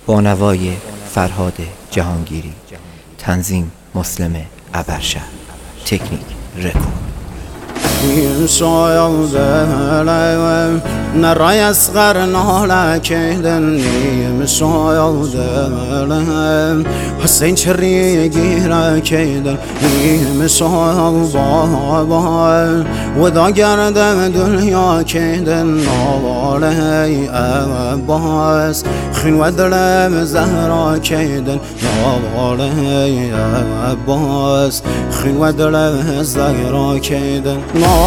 با نوای فرهاد جهانگیری، تنظیم مسلم ابرشهر، تکنیک رکورد. نرای اصغر ناله کیدن شاید حسین چری گیره کیدن شاید و دا گردم دنیا کیدن نواله عباس خین و دلم زهرا کیدن نواله عباس خین و دلم زهرا کیدن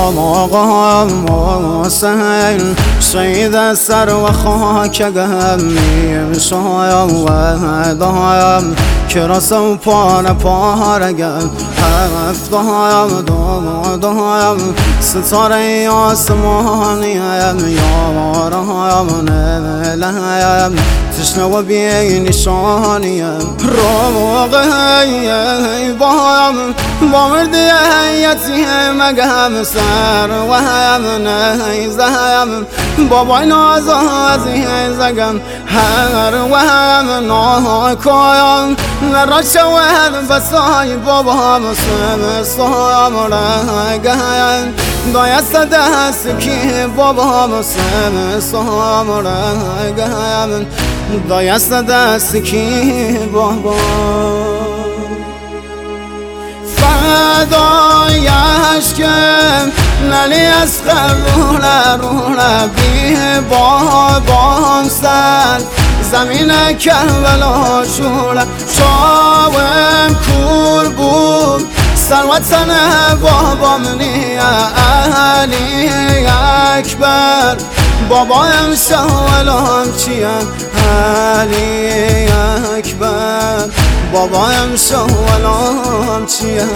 آقا سهل شید سر و خاک گمی شایم و دایم که رسم پارگم هفتایم دایم ستاره آسمانیم یارایم نملیم تشنه و بی نشانیم روغی بایم با مردی یتیم گم سر و هم نیزم بابای نازازی زگم هر و هم ناکایم نرا شود بسای بابا مسلم سایم رگم دایست دست کی بابا مسلم سایم رگم دایست دست کی بابا فدایش کم نلی از روله بی بابام سر زمین کربلا شوله شاوم کور بود سروتن بابام نیه علی اکبر بابایم شاولام چیم علی اکبر بابایم شاولام چیم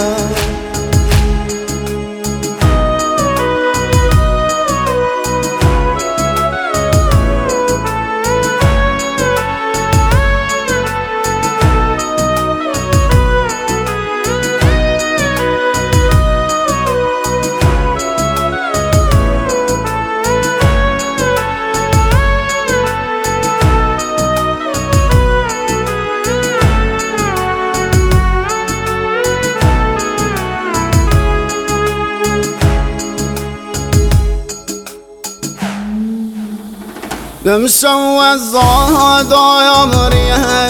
دمشو از زادایم ریه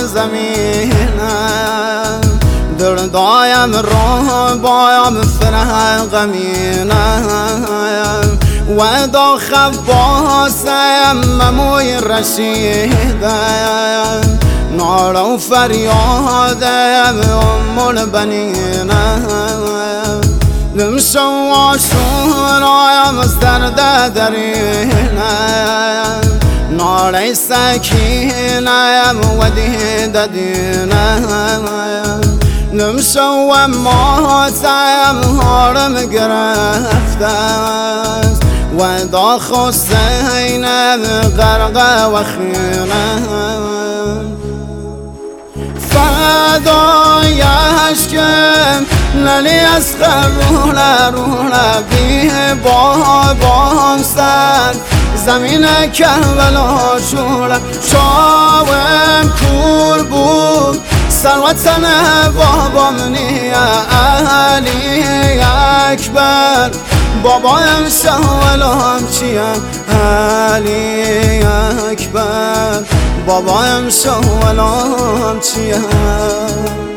زمینم دردایم راه بایم فرح غمینم و دا خباسم مموی رشیدم نار و فریادم البنینم دمشو آشورایم از درد درینم نار سکینم و دیدینم نمشو و ماتم هارم گرفتم و دا خسینم غرق و خینم فدایش کم نلی از روله بی بابام سر زمین کربلا شوله شاوم کور بود سروتن بابام نیه علی اکبر بابایم شاولام چیم علی اکبر بابایم شاولام چیم